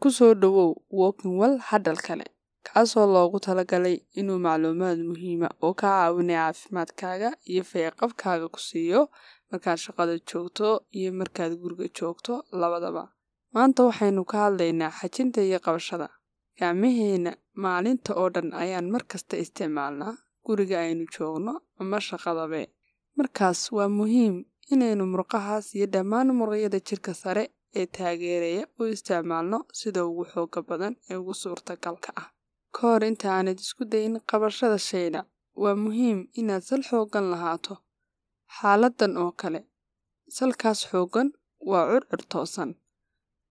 Ku soo dhawow Walking Well hadal kale, kaasoo loogu talagalay inuu macluumaad muhiima oo ka caawinaya caafimaadkaaga iyo fayo-qabkaaga ku siiyo markaad shaqada joogto iyo markaad guriga joogto labadaba. Maanta waxaynu ka hadlaynaa xajinta iyo qabashada. Gacmaheena maalinta oo dhan ayaan markasta isticmaalnaa guriga aynu joogno ama shaqadabe. Markaas waa muhiim inaynu murqahaas iyo dhammaan muruqyada jirka sare ee taageeraya u isticmaalno sida ugu xooga badan ee ugu suurtagalka ah. Ka hor inta aanad isku dayin qabashada shayda, waa muhiim inaad sal xoogan lahaato. Xaaladan oo kale, salkaas xoogan waa curcur toosan.